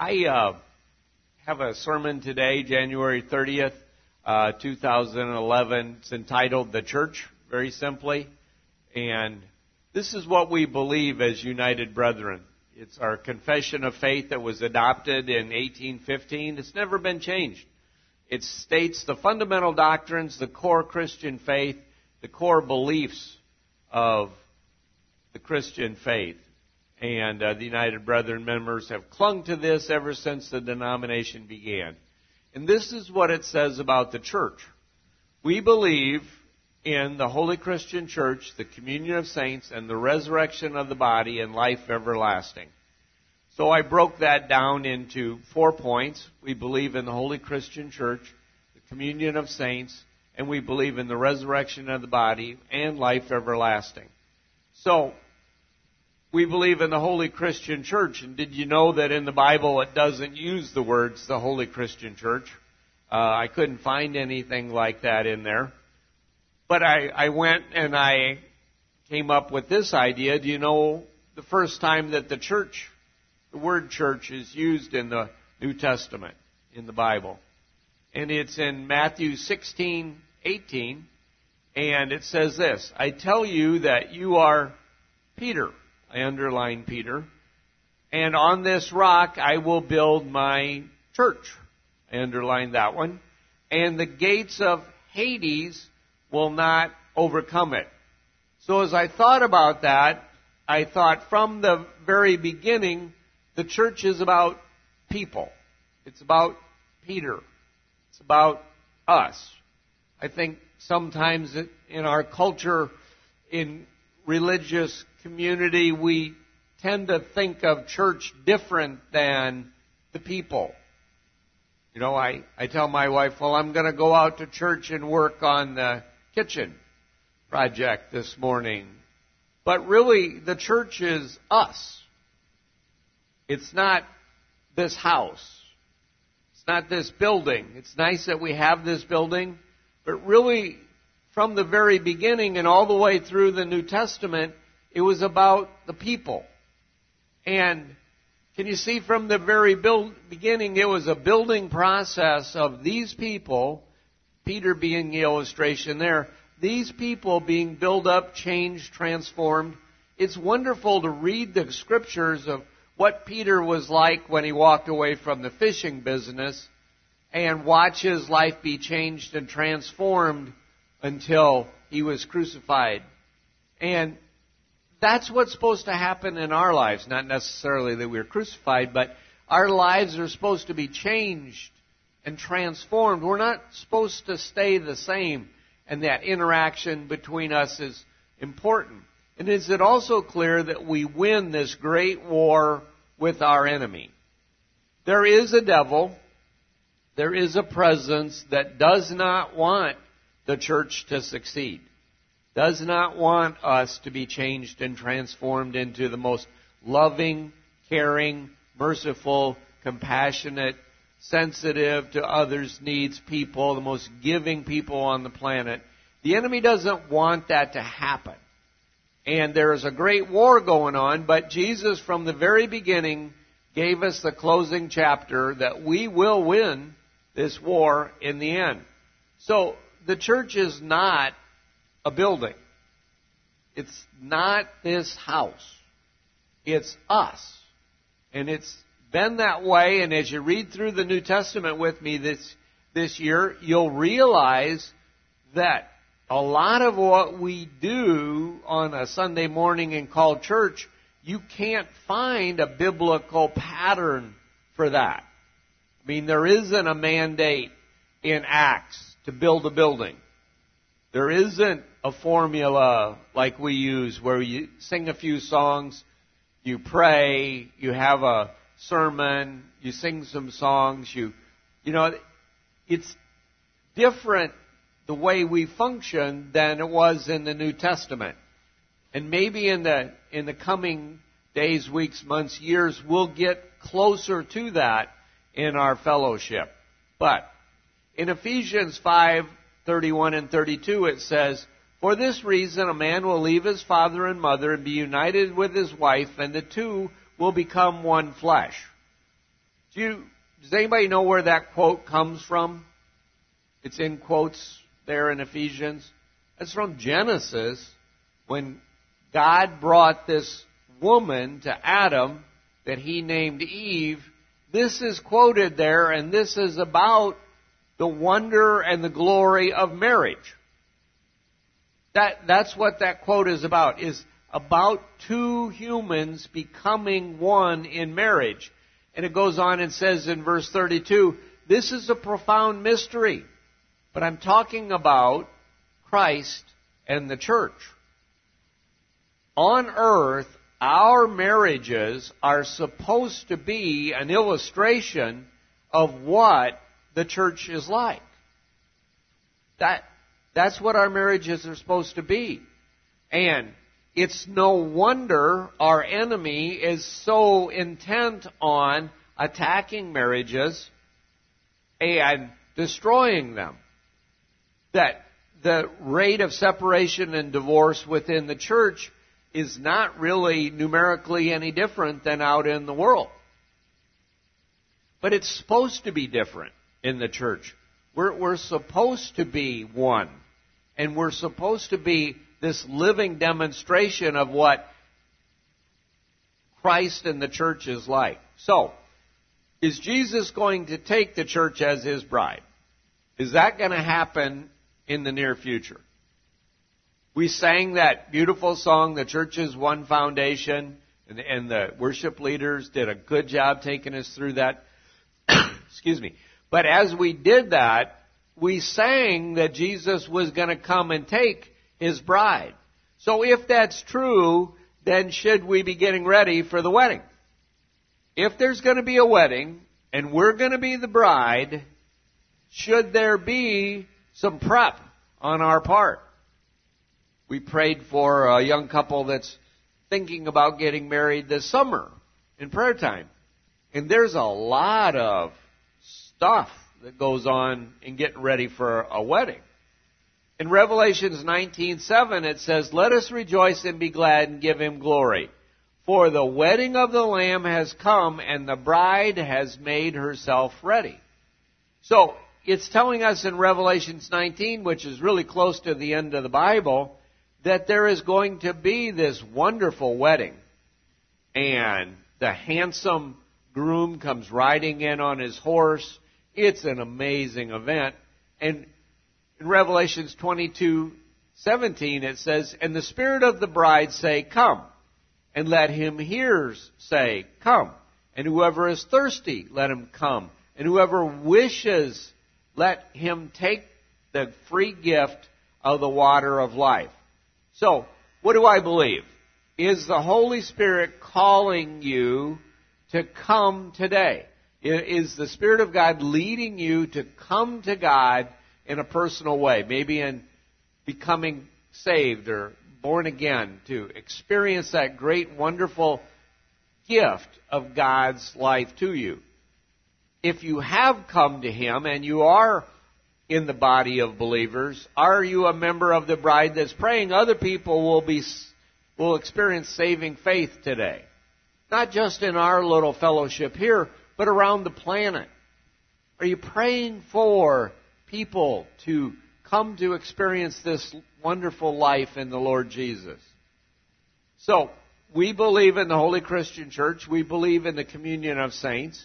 I have a sermon today, January 30th, 2011. It's entitled The Church, very simply. And this is what we believe as United Brethren. It's our confession of faith that was adopted in 1815. It's never been changed. It states the fundamental doctrines, the core Christian faith, the core beliefs of the Christian faith. And the United Brethren members have clung to this ever since the denomination began. And this is what it says about the church. We believe in the Holy Christian Church, the communion of saints, and the resurrection of the body and life everlasting. So I broke that down into 4 points. We believe in the Holy Christian Church, the communion of saints, and we believe in the resurrection of the body and life everlasting. So, we believe in the Holy Christian Church, and did you know that in the Bible it doesn't use the words the Holy Christian Church? I couldn't find anything like that in there. But I went and I came up with this idea. Do you know the first time that the word church is used in the New Testament, in the Bible? And it's in Matthew 16:18, and it says this, I tell you that you are Peter. I underline Peter. And on this rock I will build my church. I underline that one. And the gates of Hades will not overcome it. So as I thought about that, I thought from the very beginning, the church is about people. It's about Peter. It's about us. I think sometimes in our culture, in religious community, we tend to think of church different than the people. You know, I tell my wife, well, I'm going to go out to church and work on the kitchen project this morning. But really, the church is us. It's not this house. It's not this building. It's nice that we have this building, but really, from the very beginning and all the way through the New Testament, it was about the people. And can you see from the very beginning, it was a building process of these people, Peter being the illustration there, these people being built up, changed, transformed. It's wonderful to read the scriptures of what Peter was like when he walked away from the fishing business and watch his life be changed and transformed until he was crucified. And that's what's supposed to happen in our lives. Not necessarily that we're crucified, but our lives are supposed to be changed and transformed. We're not supposed to stay the same, and that interaction between us is important. And is it also clear that we win this great war with our enemy? There is a devil, there is a presence that does not want the church to succeed, does not want us to be changed and transformed into the most loving, caring, merciful, compassionate, sensitive to others' needs people, the most giving people on the planet. The enemy doesn't want that to happen. And there is a great war going on, but Jesus from the very beginning gave us the closing chapter that we will win this war in the end. So, the church is not a building. It's not this house. It's us. And it's been that way, and as you read through the New Testament with me this year, you'll realize that a lot of what we do on a Sunday morning and call church, you can't find a biblical pattern for that. I mean, there isn't a mandate in Acts to build a building. There isn't a formula like we use where you sing a few songs, you pray, you have a sermon, you sing some songs, you know, it's different the way we function than it was in the New Testament. And maybe in the coming days, weeks, months, years, we'll get closer to that in our fellowship. But in Ephesians 5:31 and 32, it says, For this reason a man will leave his father and mother and be united with his wife, and the two will become one flesh. Does anybody know where that quote comes from? It's in quotes there in Ephesians. It's from Genesis, when God brought this woman to Adam that he named Eve. This is quoted there, and this is about the wonder and the glory of marriage. That's what that quote is about two humans becoming one in marriage. And it goes on and says in verse 32, this is a profound mystery, but I'm talking about Christ and the church. On earth, our marriages are supposed to be an illustration of what the church is like. That's what our marriages are supposed to be. And it's no wonder our enemy is so intent on attacking marriages and destroying them, that the rate of separation and divorce within the church is not really numerically any different than out in the world. But it's supposed to be different in the church. We're supposed to be one. And we're supposed to be this living demonstration of what Christ and the church is like. So, is Jesus going to take the church as his bride? Is that going to happen in the near future? We sang that beautiful song, The Church is One Foundation, and the worship leaders did a good job taking us through that. Excuse me. But as we did that, we sang that Jesus was going to come and take his bride. So if that's true, then should we be getting ready for the wedding? If there's going to be a wedding, and we're going to be the bride, should there be some prep on our part? We prayed for a young couple that's thinking about getting married this summer in prayer time. And there's a lot of stuff that goes on in getting ready for a wedding. In Revelations 19:7, it says, let us rejoice and be glad and give him glory. For the wedding of the Lamb has come, and the bride has made herself ready. So, it's telling us in Revelations 19, which is really close to the end of the Bible, that there is going to be this wonderful wedding. And the handsome groom comes riding in on his horse. It's an amazing event. And in Revelations 22:17 it says, and the Spirit of the bride say, come. And let him hears say, come. And whoever is thirsty, let him come. And whoever wishes, let him take the free gift of the water of life. So, what do I believe? Is the Holy Spirit calling you to come today? Is the Spirit of God leading you to come to God in a personal way? Maybe in becoming saved or born again, to experience that great, wonderful gift of God's life to you. If you have come to Him and you are in the body of believers, are you a member of the bride that's praying other people will experience saving faith today? Not just in our little fellowship here, but around the planet. Are you praying for people to come to experience this wonderful life in the Lord Jesus? So, we believe in the Holy Christian Church. We believe in the communion of saints.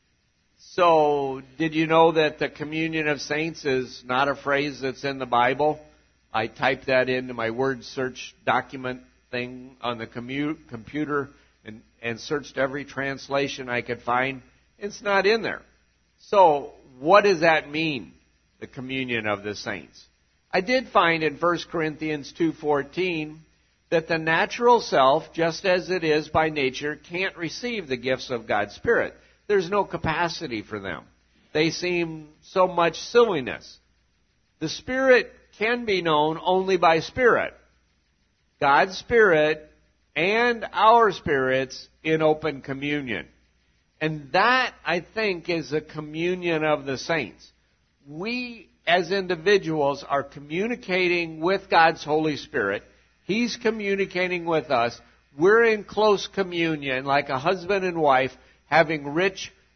So, did you know that the communion of saints is not a phrase that's in the Bible? I typed that into my word search document thing on the computer and searched every translation I could find. It's not in there. So, what does that mean, the communion of the saints? I did find in 1 Corinthians 2:14 that the natural self, just as it is by nature, can't receive the gifts of God's Spirit. There's no capacity for them. They seem so much silliness. The Spirit can be known only by Spirit. God's Spirit and our spirits in open communion. And that, I think, is a communion of the saints. We, as individuals, are communicating with God's Holy Spirit. He's communicating with us. We're in close communion, like a husband and wife, having rich,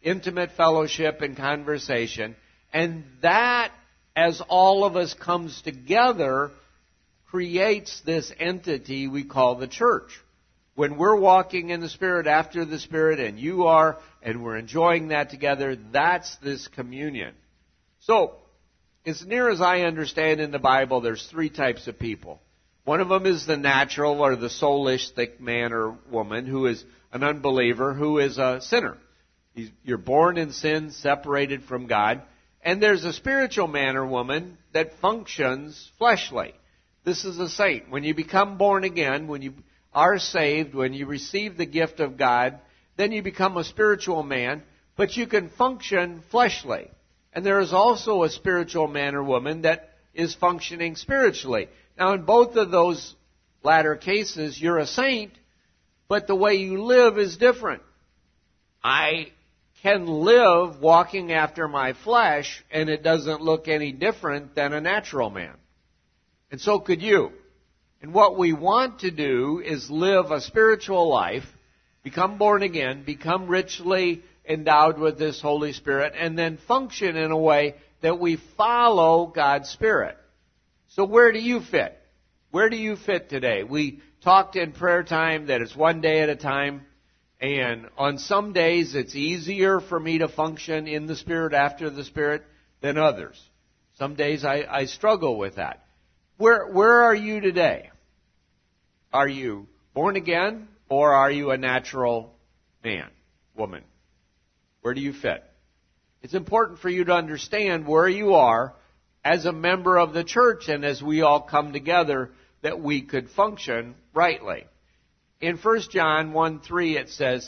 intimate fellowship and conversation. And that, as all of us comes together, creates this entity we call the church. When we're walking in the Spirit, after the Spirit, and you are, and we're enjoying that together, that's this communion. So, as near as I understand in the Bible, there's three types of people. One of them is the natural or the soulistic man or woman who is an unbeliever, who is a sinner. You're born in sin, separated from God. And there's a spiritual man or woman that functions fleshly. This is a saint. When you become born again, when you are saved, when you receive the gift of God, then you become a spiritual man, but you can function fleshly. And there is also a spiritual man or woman that is functioning spiritually. Now, in both of those latter cases, you're a saint, but the way you live is different. I can live walking after my flesh, and it doesn't look any different than a natural man. And so could you. And what we want to do is live a spiritual life, become born again, become richly endowed with this Holy Spirit, and then function in a way that we follow God's Spirit. So where do you fit? Where do you fit today? We talked in prayer time that it's one day at a time. And on some days, it's easier for me to function in the Spirit, after the Spirit, than others. Some days I struggle with that. Where are you today? Are you born again, or are you a natural man, woman? Where do you fit? It's important for you to understand where you are as a member of the church, and as we all come together, that we could function rightly. In 1 John 1:3 it says,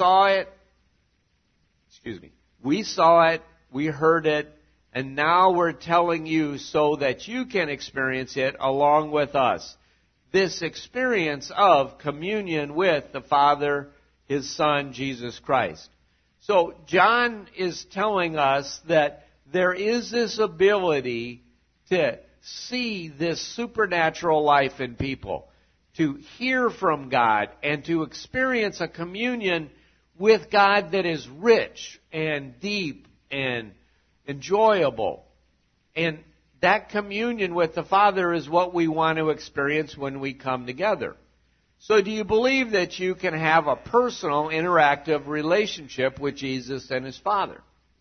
we saw it, we heard it, and now we're telling you so that you can experience it along with us. This experience of communion with the Father, His Son, Jesus Christ. So John is telling us that there is this ability to see this supernatural life in people, to hear from God, and to experience a communion with God that is rich and deep and enjoyable. And that communion with the Father is what we want to experience when we come together. So do you believe that you can have a personal, interactive relationship with Jesus and His Father?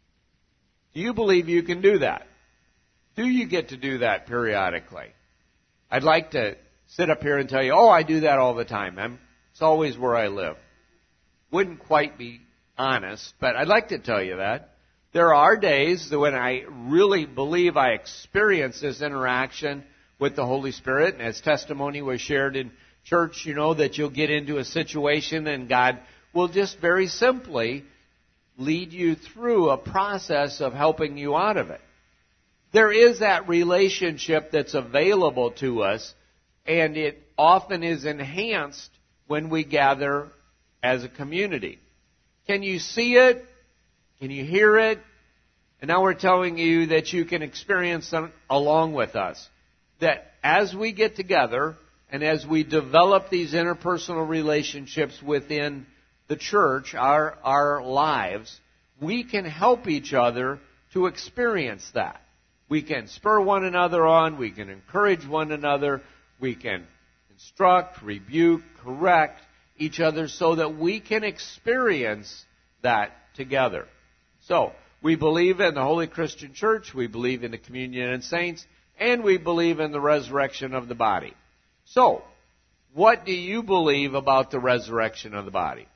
Do you believe you can do that? Do you get to do that periodically? I'd like to sit up here and tell you, I do that all the time. It's always where I live. Wouldn't quite be honest, but I'd like to tell you that. There are days when I really believe I experience this interaction with the Holy Spirit. And as testimony was shared in church, you know that you'll get into a situation and God will just very simply lead you through a process of helping you out of it. There is that relationship that's available to us, and it often is enhanced when we gather as a community. Can you see it? Can you hear it? And now we're telling you that you can experience them along with us. That as we get together and as we develop these interpersonal relationships within the church, our lives, we can help each other to experience that. We can spur one another on. We can encourage one another. We can instruct, rebuke, correct each other so that we can experience that together. So, we believe in the Holy Christian Church, we believe in the communion and saints, and we believe in the resurrection of the body. So, what do you believe about the resurrection of the body?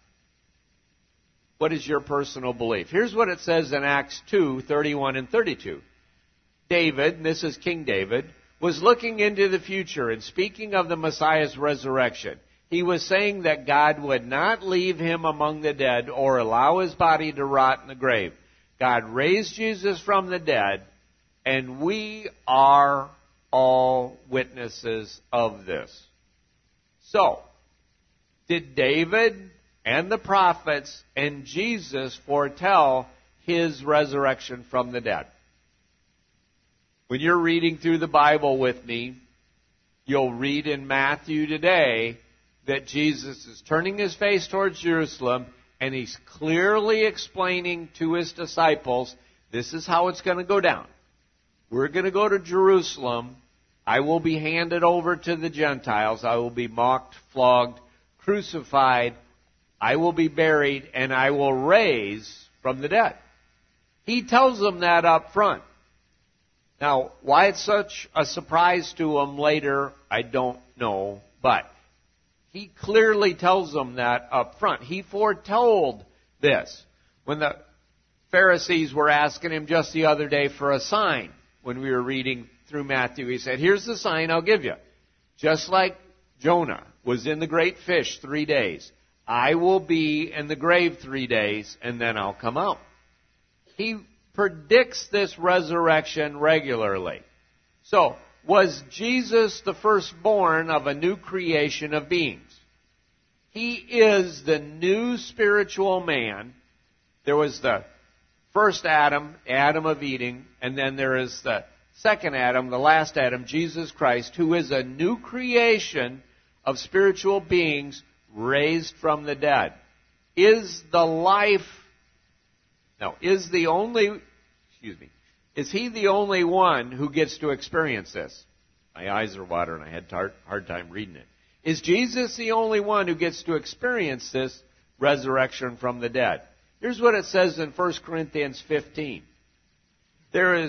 What is your personal belief? Here's what it says in Acts 2:31 and 32. David, and this is King David, was looking into the future and speaking of the Messiah's resurrection. He was saying that God would not leave him among the dead or allow his body to rot in the grave. God raised Jesus from the dead, and we are all witnesses of this. So, did David and the prophets and Jesus foretell His resurrection from the dead? When you're reading through the Bible with me, you'll read in Matthew today that Jesus is turning His face towards Jerusalem, And he's clearly explaining to his disciples, this is how it's going to go down. We're going to go to Jerusalem. I will be handed over to the Gentiles. I will be mocked, flogged, crucified. I will be buried, and I will raise from the dead. He tells them that up front. Now, why it's such a surprise to them later, I don't know. But he clearly tells them that up front. He foretold this. When the Pharisees were asking him just the other day for a sign, when we were reading through Matthew, he said, here's the sign I'll give you. Just like Jonah was in the great fish 3 days, I will be in the grave 3 days, and then I'll come out. He predicts this resurrection regularly. So, was Jesus the firstborn of a new creation of beings? He is the new spiritual man. There was the first Adam, Adam of Eden, and then there is the second Adam, the last Adam, Jesus Christ, who is a new creation of spiritual beings raised from the dead. Is he the only one who gets to experience this? My eyes are watering. I had a hard time reading it. Is Jesus the only one who gets to experience this resurrection from the dead? Here's what it says in 1 Corinthians 15. There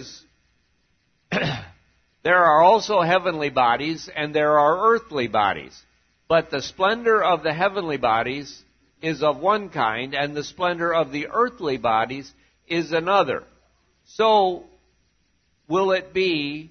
are also heavenly bodies and there are earthly bodies. But the splendor of the heavenly bodies is of one kind, and the splendor of the earthly bodies is another. So will it be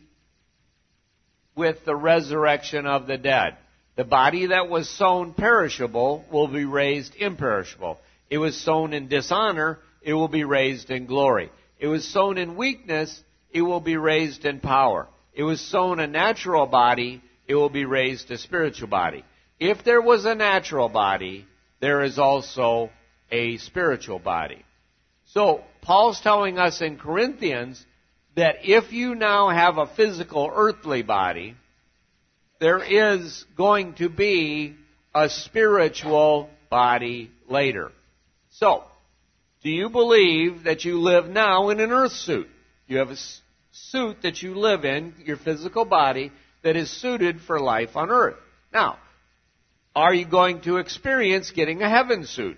with the resurrection of the dead. The body that was sown perishable will be raised imperishable. It was sown in dishonor, it will be raised in glory. It was sown in weakness, it will be raised in power. It was sown a natural body, it will be raised a spiritual body. If there was a natural body, there is also a spiritual body. So, Paul's telling us in Corinthians that if you now have a physical earthly body, there is going to be a spiritual body later. So, do you believe that you live now in an earth suit? You have a suit that you live in, your physical body, that is suited for life on earth. Now, are you going to experience getting a heaven suit?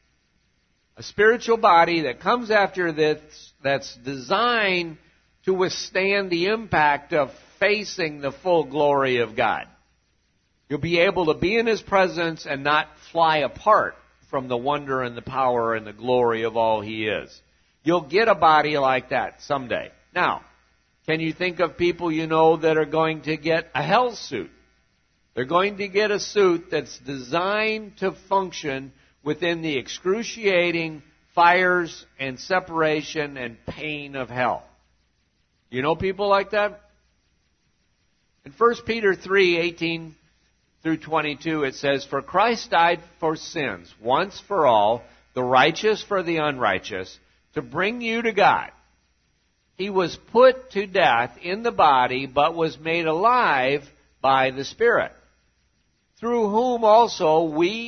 A spiritual body that comes after this, that's designed to withstand the impact of facing the full glory of God. You'll be able to be in His presence and not fly apart from the wonder and the power and the glory of all He is. You'll get a body like that someday. Now, can you think of people you know that are going to get a hell suit? They're going to get a suit that's designed to function within the excruciating fires and separation and pain of hell. You know people like that? In 1 Peter 3:18 through 22, it says, "For Christ died for sins, once for all, the righteous for the unrighteous, to bring you to God. He was put to death in the body, but was made alive by the Spirit, through whom also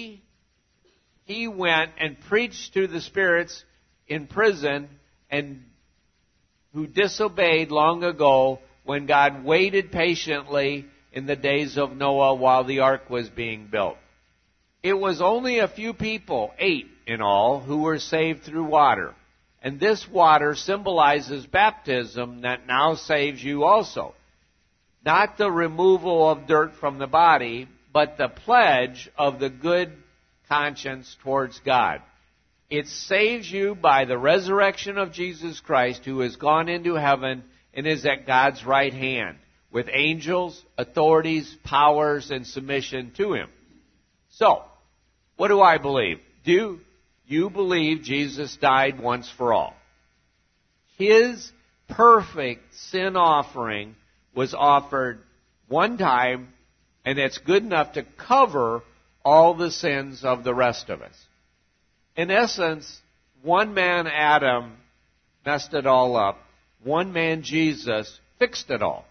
he went and preached to the spirits in prison and who disobeyed long ago when God waited patiently in the days of Noah while the ark was being built. It was only a few people, 8 in all, who were saved through water. And this water symbolizes baptism that now saves you also. Not the removal of dirt from the body, but the pledge of the good conscience towards God. It saves you by the resurrection of Jesus Christ, who has gone into heaven and is at God's right hand, with angels, authorities, powers, and submission to Him. So, what do I believe? Do you believe Jesus died once for all? His perfect sin offering was offered one time, and it's good enough to cover all the sins of the rest of us. In essence, one man, Adam, messed it all up. One man, Jesus, fixed it all.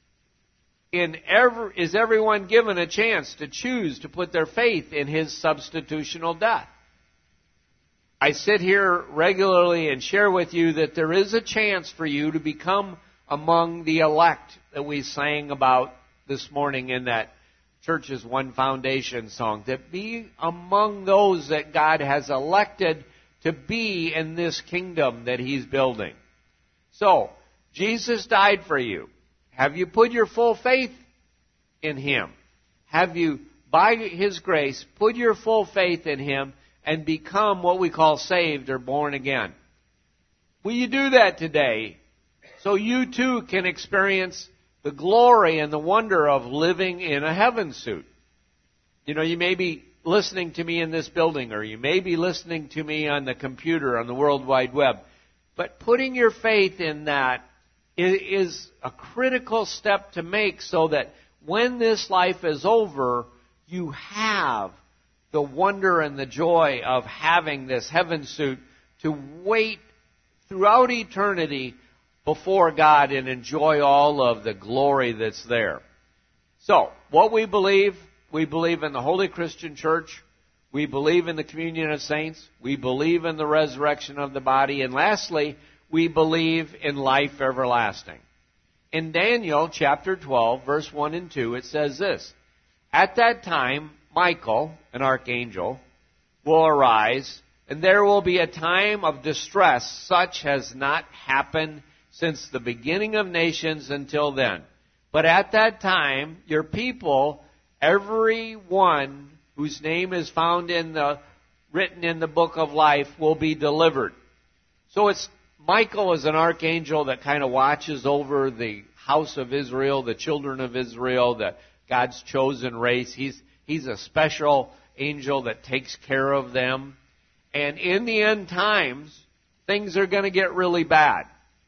Is everyone given a chance to choose to put their faith in His substitutional death? I sit here regularly and share with you that there is a chance for you to become among the elect that we sang about this morning in that Church's One Foundation song. To be among those that God has elected to be in this kingdom that He's building. So, Jesus died for you. Have you put your full faith in Him? Have you, by His grace, put your full faith in Him and become what we call saved or born again? Will you do that today so you too can experience the glory and the wonder of living in a heaven suit? You know, you may be listening to me in this building, or you may be listening to me on the computer, on the World Wide Web. But putting your faith in that is a critical step to make so that when this life is over, you have the wonder and the joy of having this heaven suit to wait throughout eternity before God and enjoy all of the glory that's there. So, what we believe in the Holy Christian Church. We believe in the communion of saints. We believe in the resurrection of the body. And lastly, we believe in life everlasting. In Daniel chapter 12, verse 1 and 2, it says this: At that time, Michael, an archangel, will arise, and there will be a time of distress such has not happened since the beginning of nations until then. But at that time, your people, every one whose name is found written in the book of life, will be delivered. So Michael is an archangel that kind of watches over the house of Israel, the children of Israel, God's chosen race. He's a special angel that takes care of them. And in the end times, things are going to get really bad.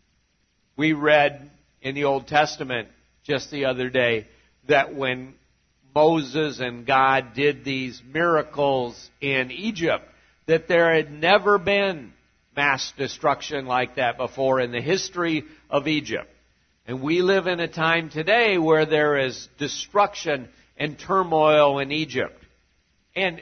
We read in the Old Testament just the other day that when Moses and God did these miracles in Egypt, that there had never been mass destruction like that before in the history of Egypt. And we live in a time today where there is destruction and turmoil in Egypt. And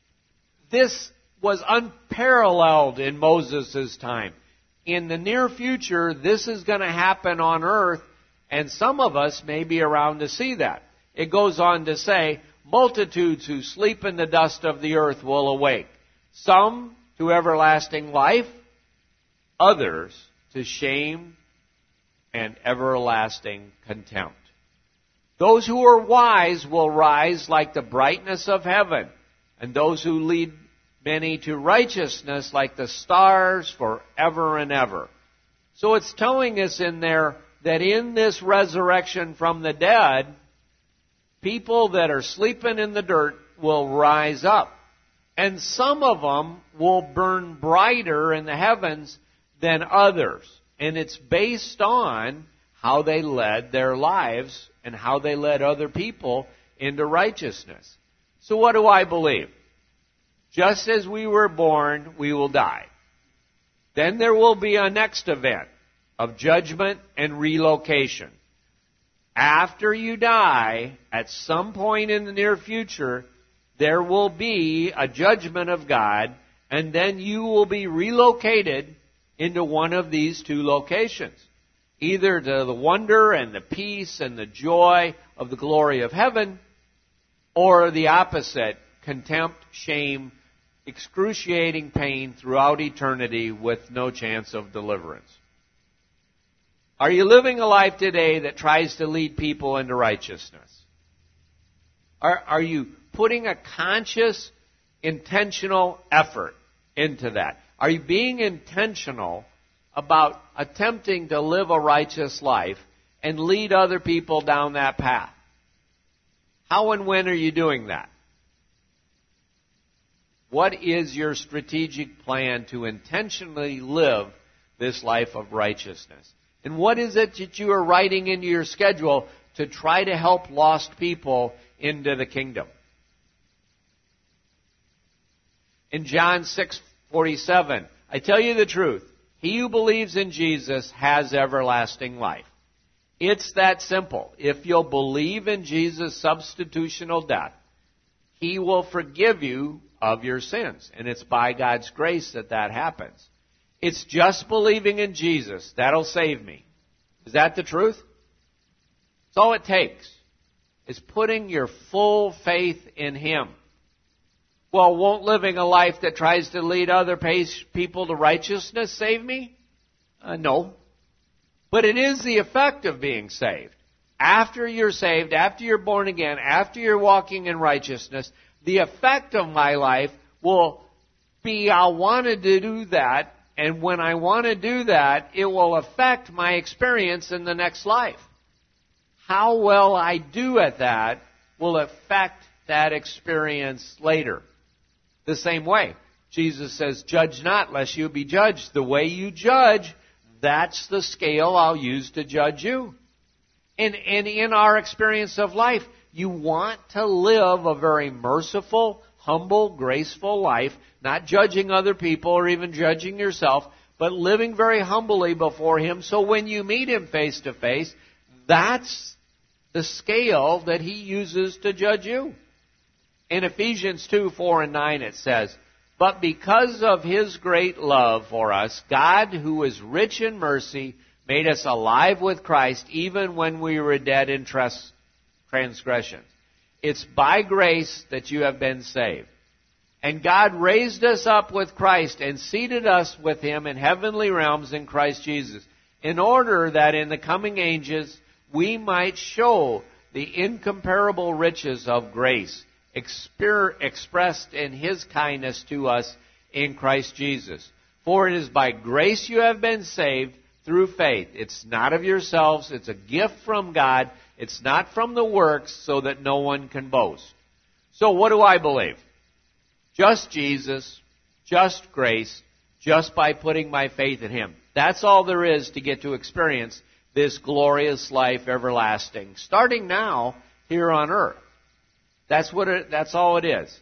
this was unparalleled in Moses' time. In the near future, this is going to happen on earth, and some of us may be around to see that. It goes on to say, multitudes who sleep in the dust of the earth will awake. Some to everlasting life, others to shame and everlasting contempt. Those who are wise will rise like the brightness of heaven, and those who lead many to righteousness like the stars forever and ever. So it's telling us in there that in this resurrection from the dead, people that are sleeping in the dirt will rise up. And some of them will burn brighter in the heavens than others. And it's based on how they led their lives and how they led other people into righteousness. So what do I believe? Just as we were born, we will die. Then there will be a next event of judgment and relocation. After you die, at some point in the near future, there will be a judgment of God, and then you will be relocated into one of these two locations. Either to the wonder and the peace and the joy of the glory of heaven, or the opposite, contempt, shame, excruciating pain throughout eternity with no chance of deliverance. Are you living a life today that tries to lead people into righteousness? Are you putting a conscious, intentional effort into that? Are you being intentional about attempting to live a righteous life and lead other people down that path? How and when are you doing that? What is your strategic plan to intentionally live this life of righteousness? And what is it that you are writing into your schedule to try to help lost people into the kingdom? In John 6:47, I tell you the truth, he who believes in Jesus has everlasting life. It's that simple. If you'll believe in Jesus' substitutional death, He will forgive you of your sins. And it's by God's grace that that happens. It's just believing in Jesus. That'll save me. Is that the truth? It's all it takes. It's putting your full faith in Him. Well, won't living a life that tries to lead other people to righteousness save me? No. But it is the effect of being saved. After you're saved, after you're born again, after you're walking in righteousness, the effect of my life will be I wanted to do that, and when I want to do that, it will affect my experience in the next life. How well I do at that will affect that experience later. The same way, Jesus says, judge not lest you be judged. The way you judge, that's the scale I'll use to judge you. And in our experience of life, you want to live a very merciful, humble, graceful life, not judging other people or even judging yourself, but living very humbly before Him. So when you meet Him face to face, that's the scale that He uses to judge you. In Ephesians 2:4-9 it says, but because of His great love for us, God, who is rich in mercy, made us alive with Christ even when we were dead in transgressions. It's by grace that you have been saved. And God raised us up with Christ and seated us with Him in heavenly realms in Christ Jesus, in order that in the coming ages we might show the incomparable riches of grace expressed in His kindness to us in Christ Jesus. For it is by grace you have been saved through faith. It's not of yourselves. It's a gift from God. It's not from the works, so that no one can boast. So what do I believe? Just Jesus, just grace, just by putting my faith in Him. That's all there is to get to experience this glorious life everlasting, starting now here on earth. That's all it is.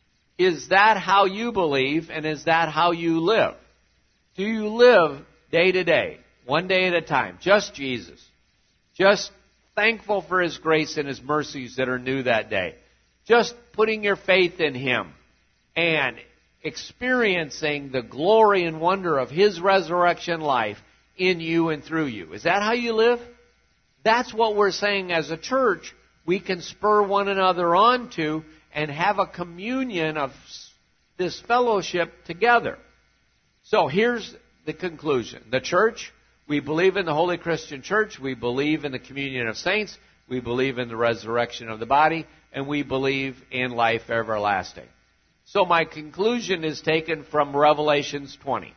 Is that how you believe, and is that how you live? Do you live day to day, one day at a time, just Jesus, just thankful for His grace and His mercies that are new that day, just putting your faith in Him and experiencing the glory and wonder of His resurrection life in you and through you? Is that how you live? That's what we're saying as a church we can spur one another on to and have a communion of this fellowship together. So here's the conclusion. The church, we believe in the Holy Christian Church, we believe in the communion of saints, we believe in the resurrection of the body, and we believe in life everlasting. So my conclusion is taken from Revelations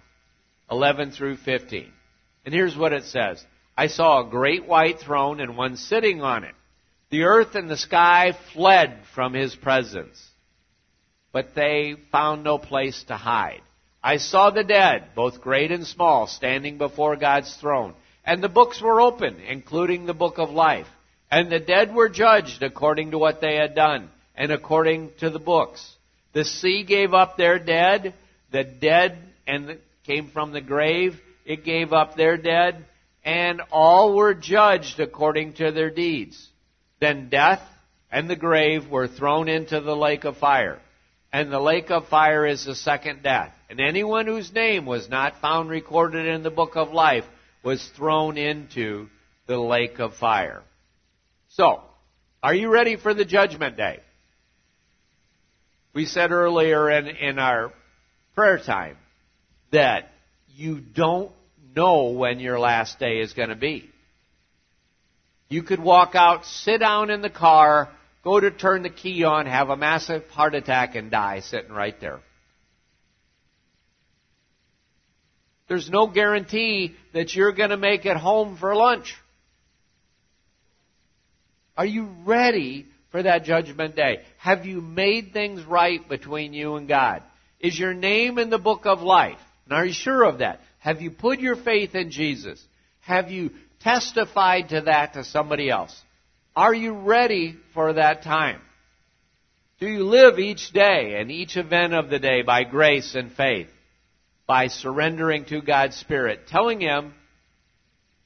20:11-15. And here's what it says. I saw a great white throne and one sitting on it. The earth and the sky fled from His presence, but they found no place to hide. I saw the dead, both great and small, standing before God's throne. And the books were opened, including the book of life. And the dead were judged according to what they had done, and according to the books. The sea gave up their dead. The dead came from the grave. It gave up their dead. And all were judged according to their deeds. Then death and the grave were thrown into the lake of fire. And the lake of fire is the second death. And anyone whose name was not found recorded in the book of life was thrown into the lake of fire. So, are you ready for the judgment day? We said earlier in our prayer time that you don't know when your last day is going to be. You could walk out, sit down in the car, go to turn the key on, have a massive heart attack, and die sitting right there. There's no guarantee that you're going to make it home for lunch. Are you ready for that judgment day? Have you made things right between you and God? Is your name in the book of life? And are you sure of that? Have you put your faith in Jesus? Have you testified to that to somebody else? Are you ready for that time? Do you live each day and each event of the day by grace and faith? By surrendering to God's Spirit, letting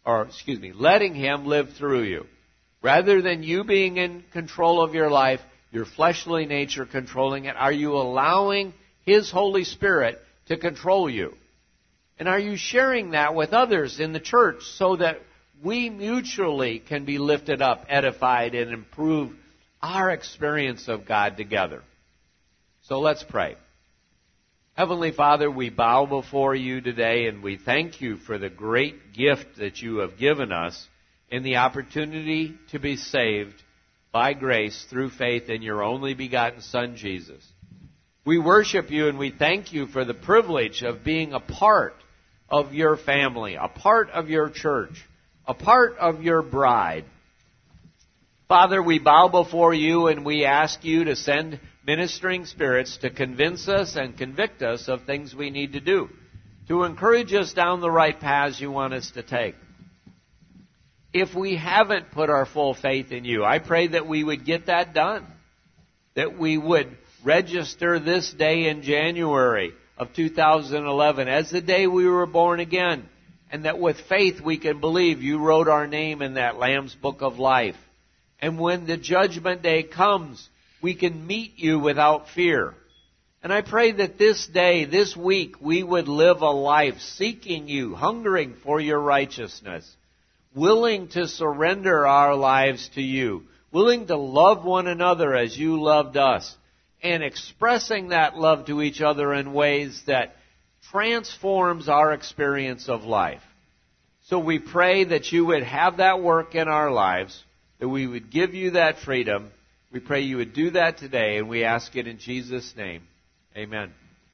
Him live through you. Rather than you being in control of your life, your fleshly nature controlling it? Are you allowing His Holy Spirit to control you? And are you sharing that with others in the church so that we mutually can be lifted up, edified, and improve our experience of God together? So let's pray. Heavenly Father, we bow before you today, and we thank you for the great gift that you have given us in the opportunity to be saved by grace through faith in your only begotten Son, Jesus. We worship you and we thank you for the privilege of being a part of your family, a part of your church, a part of your bride. Father, we bow before you and we ask you to send ministering spirits to convince us and convict us of things we need to do, to encourage us down the right paths you want us to take. If we haven't put our full faith in you, I pray that we would get that done, that we would register this day in January of 2011 as the day we were born again, and that with faith we can believe you wrote our name in that Lamb's Book of Life. And when the judgment day comes, we can meet you without fear. And I pray that this day, this week, we would live a life seeking you, hungering for your righteousness, willing to surrender our lives to you, willing to love one another as you loved us, and expressing that love to each other in ways that transforms our experience of life. So we pray that you would have that work in our lives, that we would give you that freedom. We pray you would do that today, and we ask it in Jesus' name. Amen.